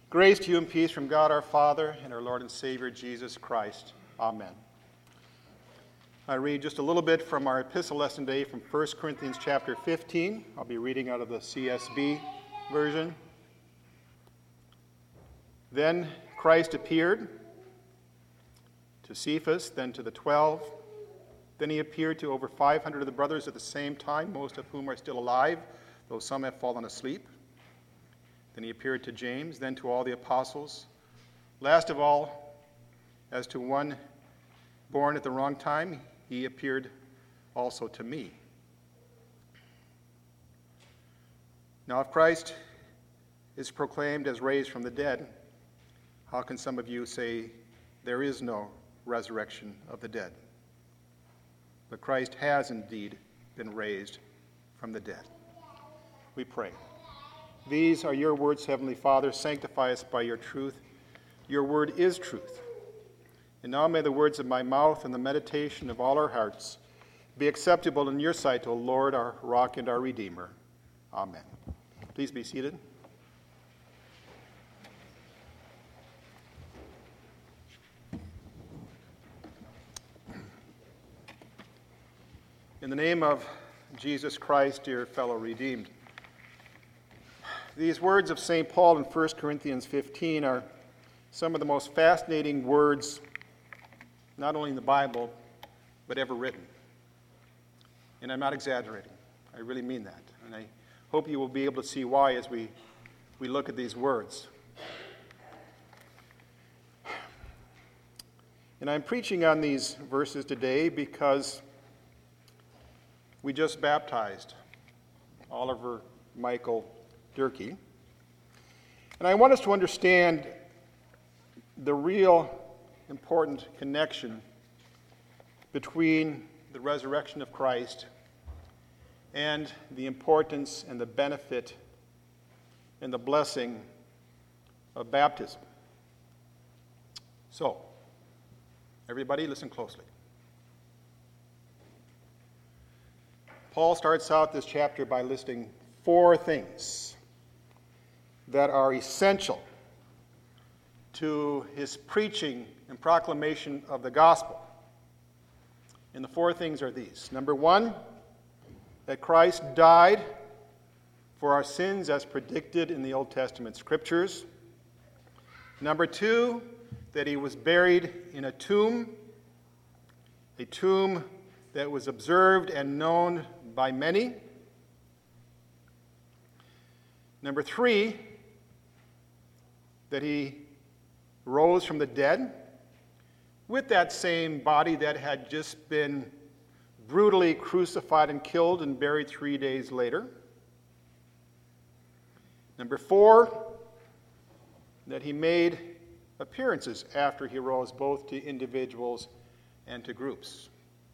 Grace to you and peace from God our Father and our Lord and Savior Jesus Christ. Amen. I read just a little bit from our epistle lesson today from 1 Corinthians chapter 15. I'll be reading out of the CSB version. Then Christ appeared to Cephas, then to the 12. Then he appeared to over 500 of the brothers at the same time, most of whom are still alive, though some have fallen asleep. Then he appeared to James, then to all the apostles. Last of all, as to one born at the wrong time, he appeared also to me. Now, if Christ is proclaimed as raised from the dead, how can some of you say there is no resurrection of the dead? But Christ has indeed been raised from the dead. We pray. These are your words, Heavenly Father. Sanctify us by your truth. Your word is truth. And now may the words of my mouth and the meditation of all our hearts be acceptable in your sight, O Lord, our rock and our Redeemer. Amen. Please be seated. In the name of Jesus Christ, dear fellow redeemed, these words of St. Paul in 1 Corinthians 15 are some of the most fascinating words, not only in the Bible, but ever written. And I'm not exaggerating. I really mean that. And I hope you will be able to see why as we look at these words. And I'm preaching on these verses today because we just baptized Oliver Michael Durkee. And I want us to understand the real important connection between the resurrection of Christ and the importance and the benefit and the blessing of baptism. So, everybody listen closely. Paul starts out this chapter by listing 4 things that are essential to his preaching and proclamation of the gospel. And the 4 things are these. Number 1, that Christ died for our sins as predicted in the Old Testament scriptures. Number 2, that he was buried in a tomb that was observed and known by many. Number 3, that he rose from the dead with that same body that had just been brutally crucified and killed and buried 3 days later. Number 4, that he made appearances after he rose, both to individuals and to groups.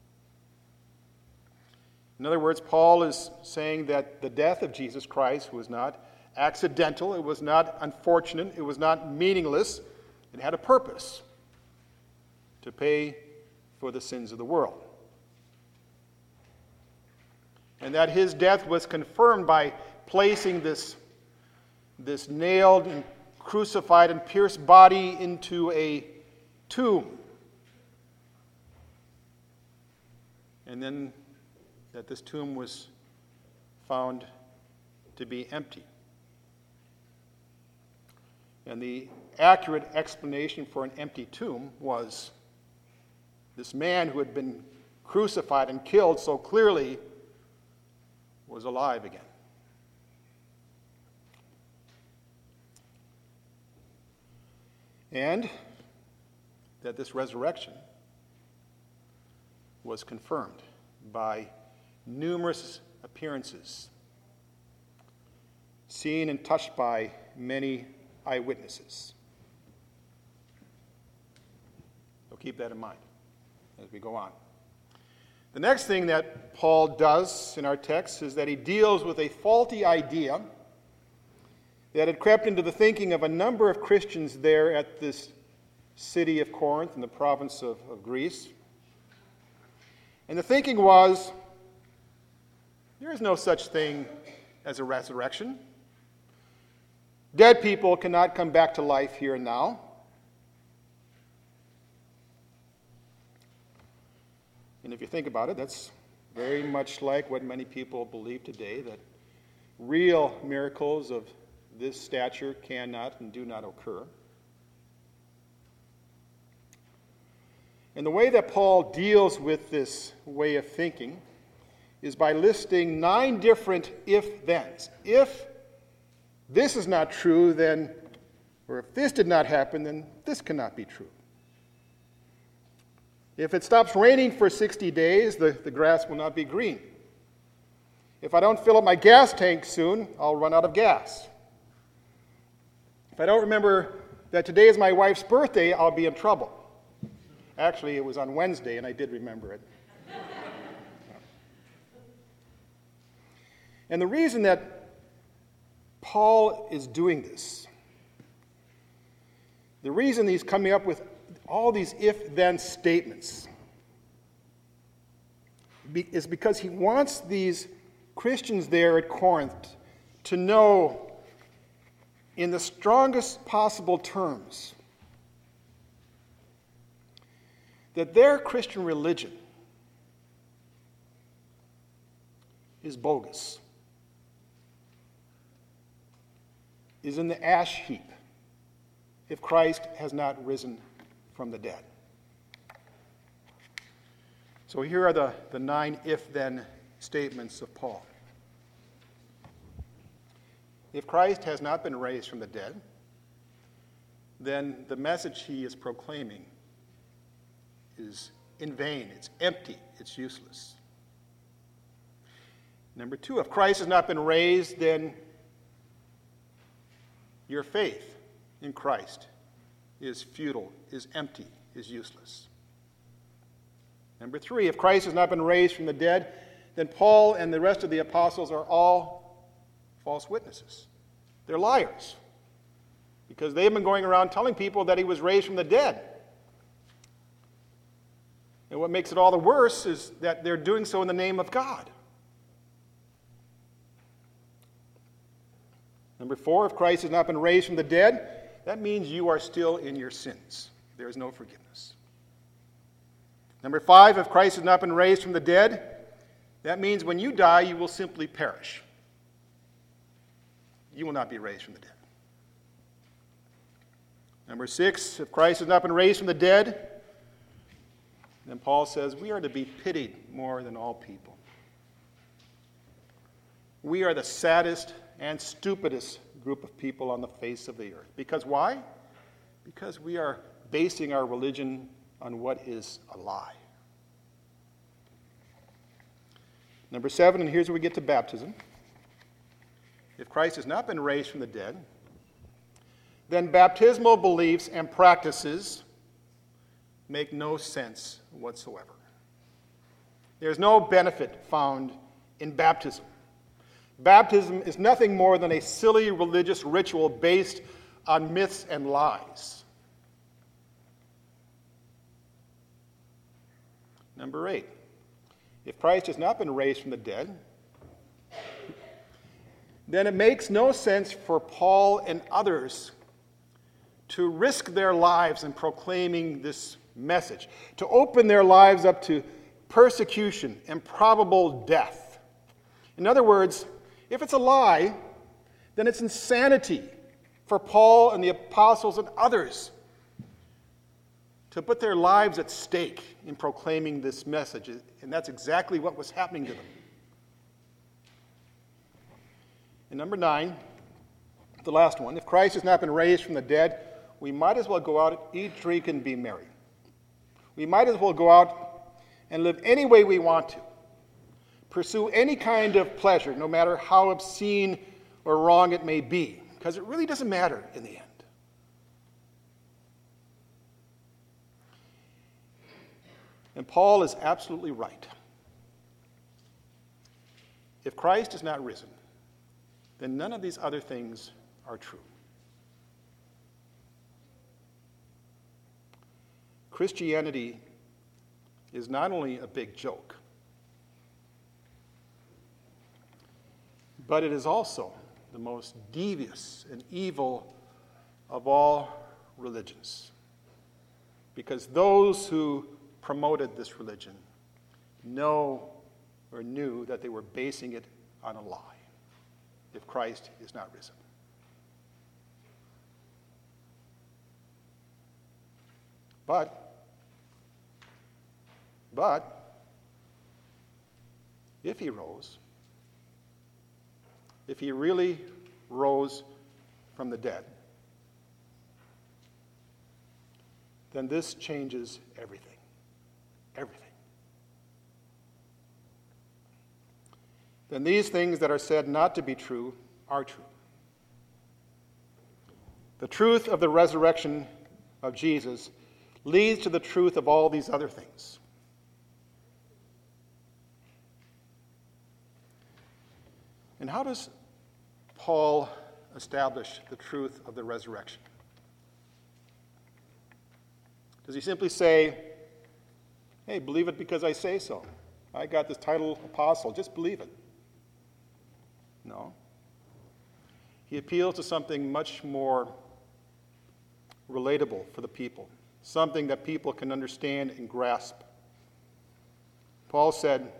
In other words, Paul is saying that the death of Jesus Christ was not accidental, it was not unfortunate, it was not meaningless. It had a purpose: to pay for the sins of the world. And that his death was confirmed by placing this nailed and crucified and pierced body into a tomb. And then that this tomb was found to be empty. And the accurate explanation for an empty tomb was this man who had been crucified and killed so clearly was alive again. And that this resurrection was confirmed by numerous appearances, seen and touched by many eyewitnesses. So keep that in mind as we go on. The next thing that Paul does in our text is that he deals with a faulty idea that had crept into the thinking of a number of Christians there at this city of Corinth in the province of Greece. And the thinking was, there is no such thing as a resurrection. Dead people cannot come back to life here and now. And if you think about it, that's very much like what many people believe today, that real miracles of this stature cannot and do not occur. And the way that Paul deals with this way of thinking is by listing 9 different if-thens. If this is not true, then, or if this did not happen, then this cannot be true. If it stops raining for 60 days, the grass will not be green. If I don't fill up my gas tank soon, I'll run out of gas. If I don't remember that today is my wife's birthday, I'll be in trouble. Actually, it was on Wednesday, and I did remember it. And the reason that Paul is doing this, the reason he's coming up with all these if-then statements, is because he wants these Christians there at Corinth to know in the strongest possible terms that their Christian religion is bogus, is in the ash heap if Christ has not risen from the dead. So here are the 9 if-then statements of Paul. If Christ has not been raised from the dead, then the message he is proclaiming is in vain, it's empty, it's useless. Number 2, if Christ has not been raised, then your faith in Christ is futile, is empty, is useless. Number 3, if Christ has not been raised from the dead, then Paul and the rest of the apostles are all false witnesses. They're liars, because they've been going around telling people that he was raised from the dead. And what makes it all the worse is that they're doing so in the name of God. Number 4, if Christ has not been raised from the dead, that means you are still in your sins. There is no forgiveness. Number 5, if Christ has not been raised from the dead, that means when you die, you will simply perish. You will not be raised from the dead. Number 6, if Christ has not been raised from the dead, then Paul says we are to be pitied more than all people. We are the saddest and stupidest group of people on the face of the earth. Because why? Because we are basing our religion on what is a lie. Number 7, and here's where we get to baptism. If Christ has not been raised from the dead, then baptismal beliefs and practices make no sense whatsoever. There's no benefit found in baptism. Baptism is nothing more than a silly religious ritual based on myths and lies. Number 8, if Christ has not been raised from the dead, then it makes no sense for Paul and others to risk their lives in proclaiming this message, to open their lives up to persecution and probable death. In other words, if it's a lie, then it's insanity for Paul and the apostles and others to put their lives at stake in proclaiming this message. And that's exactly what was happening to them. And number 9, the last one, if Christ has not been raised from the dead, we might as well go out, eat, drink, and be merry. We might as well go out and live any way we want to. Pursue any kind of pleasure, no matter how obscene or wrong it may be, because it really doesn't matter in the end. And Paul is absolutely right. If Christ is not risen, then none of these other things are true. Christianity is not only a big joke, but it is also the most devious and evil of all religions. Because those who promoted this religion knew that they were basing it on a lie, if Christ is not risen. But if he rose, if he really rose from the dead, then this changes everything. Everything. Then these things that are said not to be true are true. The truth of the resurrection of Jesus leads to the truth of all these other things. And how does Paul establish the truth of the resurrection? Does he simply say, hey, believe it because I say so? I got this title apostle, just believe it. No. He appeals to something much more relatable for the people, something that people can understand and grasp. Paul said,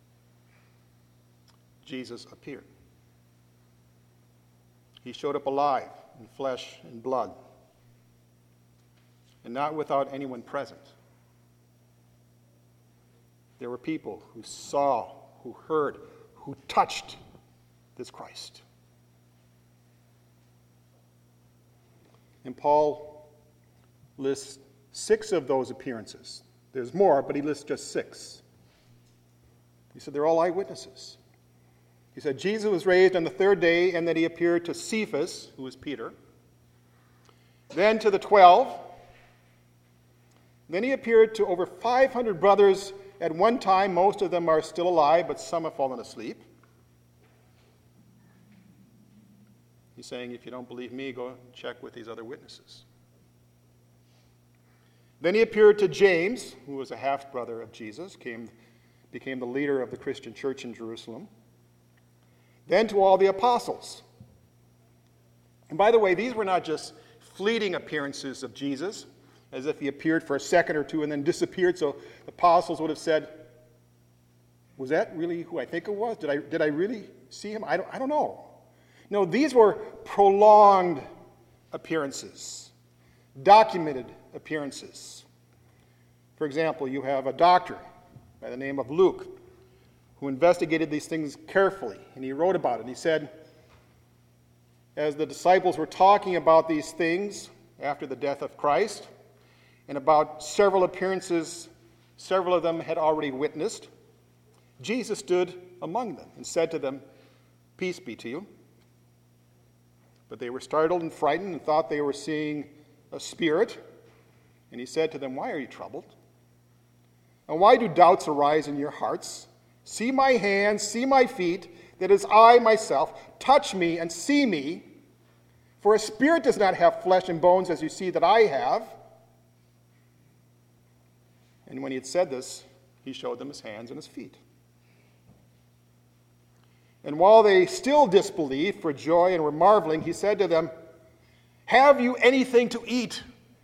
Jesus appeared. He showed up alive in flesh and blood, and not without anyone present. There were people who saw, who heard, who touched this Christ. And Paul lists 6 of those appearances. There's more, but he lists just 6. He said they're all eyewitnesses. He said Jesus was raised on the 3rd day, and that he appeared to Cephas, who was Peter, then to the 12. Then he appeared to over 500 brothers at one time. Most of them are still alive, but some have fallen asleep. He's saying, if you don't believe me, go check with these other witnesses. Then he appeared to James, who was a half-brother of Jesus, became the leader of the Christian church in Jerusalem. Then to all the apostles. And by the way, these were not just fleeting appearances of Jesus, as if he appeared for a second or two and then disappeared, so the apostles would have said, was that really who I think it was? Did I really see him? I don't know. No, these were prolonged appearances, documented appearances. For example, you have a doctor by the name of Luke who investigated these things carefully, and he wrote about it. He said, as the disciples were talking about these things after the death of Christ, and about several appearances several of them had already witnessed, Jesus stood among them and said to them, "Peace be to you." But they were startled and frightened and thought they were seeing a spirit. And he said to them, "Why are you troubled? And why do doubts arise in your hearts? See my hands, see my feet, that is I myself. Touch me and see me. For a spirit does not have flesh and bones as you see that I have." And when he had said this, he showed them his hands and his feet. And while they still disbelieved for joy and were marveling, he said to them, "Have you anything to eat?"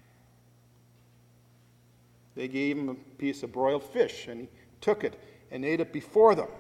They gave him a piece of broiled fish, and he took it and ate it before them.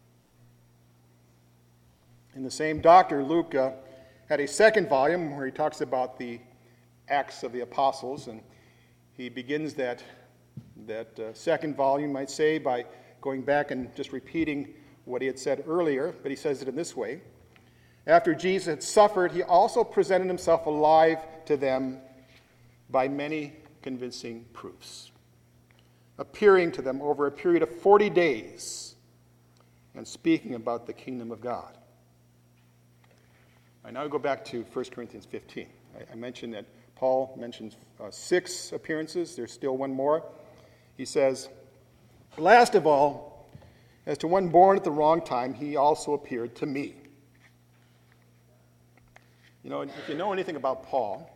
In the same doctor, Luke had a second volume where he talks about the Acts of the Apostles, and he begins that second volume, might say, by going back and just repeating what he had said earlier, but he says it in this way. After Jesus had suffered, he also presented himself alive to them by many convincing proofs, appearing to them over a period of 40 days and speaking about the kingdom of God. I now go back to 1 Corinthians 15. I mentioned that Paul mentions 6 appearances. There's still one more. He says, "Last of all, as to one born at the wrong time, he also appeared to me." You know, if you know anything about Paul,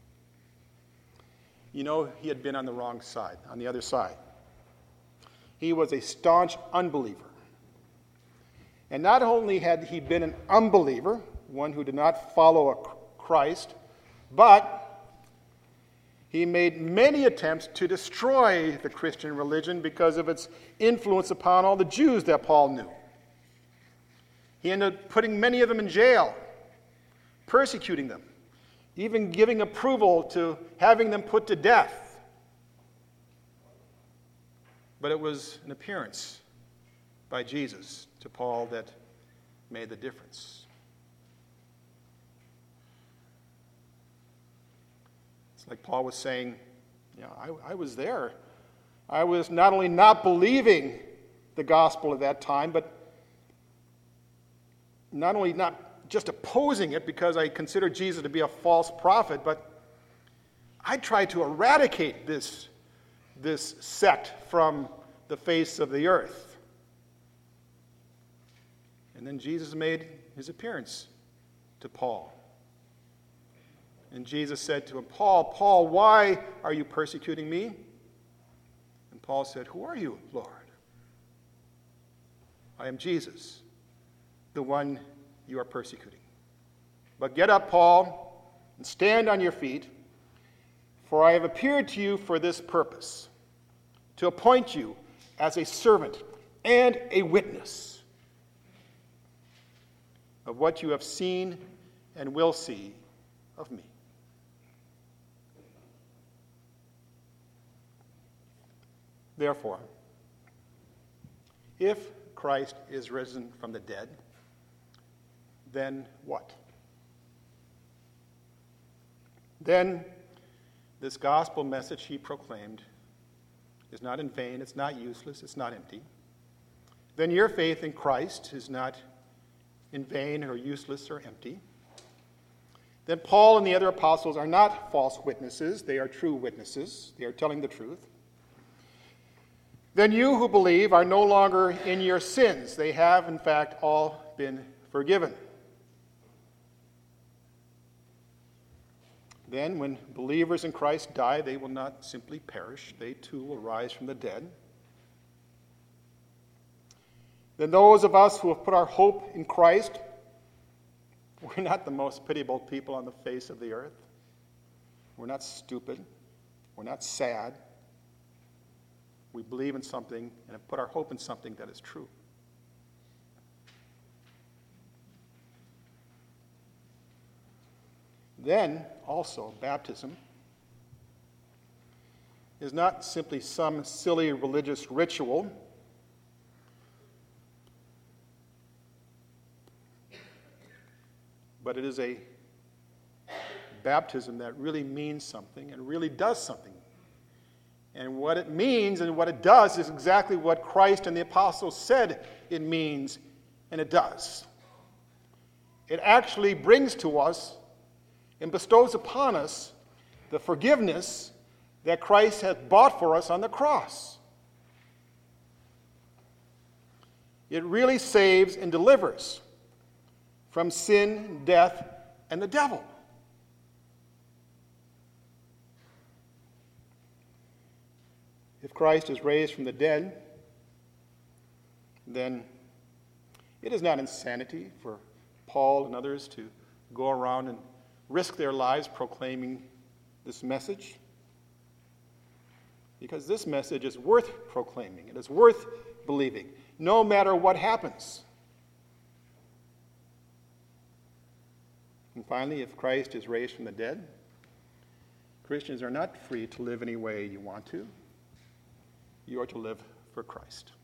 you know he had been on the wrong side, on the other side. He was a staunch unbeliever. And not only had he been an unbeliever, one who did not follow Christ, but he made many attempts to destroy the Christian religion because of its influence upon all the Jews that Paul knew. He ended up putting many of them in jail, persecuting them, even giving approval to having them put to death. But it was an appearance by Jesus to Paul that made the difference. It's like Paul was saying, I was there. I was not only not believing the gospel at that time, but not only not just opposing it because I considered Jesus to be a false prophet, but I tried to eradicate this sect from the face of the earth. And then Jesus made his appearance to Paul. And Jesus said to him, Paul, why are you persecuting me? And Paul said, who are you, Lord? I am Jesus, the one you are persecuting. But get up, Paul, and stand on your feet, for I have appeared to you for this purpose, to appoint you as a servant and a witness of what you have seen and will see of me. Therefore, if Christ is risen from the dead, then what? Then this gospel message he proclaimed is not in vain, it's not useless, it's not empty. Then your faith in Christ is not in vain or useless or empty. Then Paul and the other apostles are not false witnesses, they are true witnesses, they are telling the truth. Then you who believe are no longer in your sins. They have, in fact, all been forgiven. Then, when believers in Christ die, they will not simply perish. They too will rise from the dead. Then those of us who have put our hope in Christ, we're not the most pitiable people on the face of the earth. We're not stupid. We're not sad. We believe in something and have put our hope in something that is true. Then, also, baptism is not simply some silly religious ritual. But it is a baptism that really means something and really does something. And what it means and what it does is exactly what Christ and the apostles said it means and it does. It actually brings to us and bestows upon us the forgiveness that Christ hath bought for us on the cross. It really saves and delivers from sin, death, and the devil. If Christ is raised from the dead, then it is not insanity for Paul and others to go around and risk their lives proclaiming this message. Because this message is worth proclaiming. It is worth believing, no matter what happens. And finally, if Christ is raised from the dead, Christians are not free to live any way you want to. You are to live for Christ.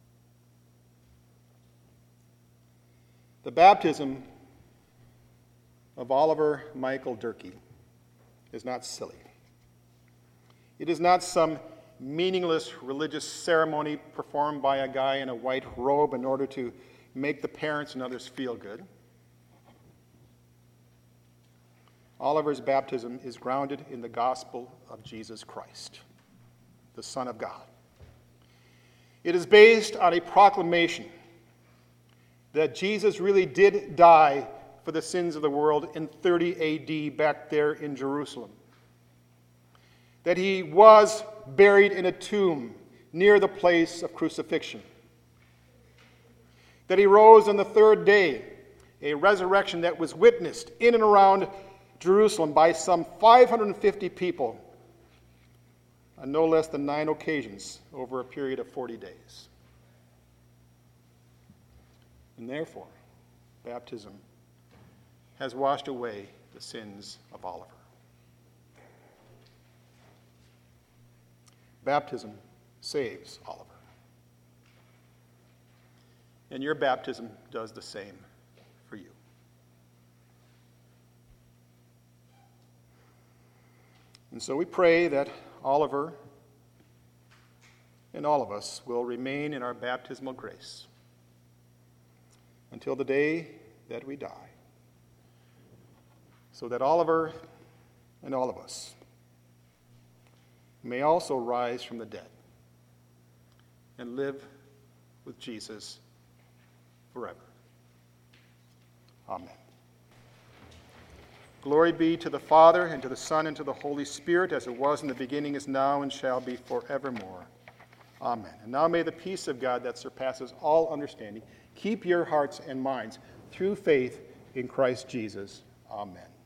The baptism of Oliver Michael Durkee is not silly. It is not some meaningless religious ceremony performed by a guy in a white robe in order to make the parents and others feel good. Oliver's baptism is grounded in the gospel of Jesus Christ, the Son of God. It is based on a proclamation that Jesus really did die for the sins of the world in 30 A.D. back there in Jerusalem. That he was buried in a tomb near the place of crucifixion. That he rose on the third day a resurrection that was witnessed in and around Jerusalem by some 550 people on no less than 9 occasions over a period of 40 days. And therefore, baptism has washed away the sins of Oliver. Baptism saves Oliver. And your baptism does the same for you. And so we pray that Oliver and all of us will remain in our baptismal grace until the day that we die, so that Oliver and all of us may also rise from the dead and live with Jesus forever. Amen. Glory be to the Father, and to the Son, and to the Holy Spirit, as it was in the beginning, is now, and shall be forevermore. Amen. And now may the peace of God that surpasses all understanding keep your hearts and minds through faith in Christ Jesus. Amen.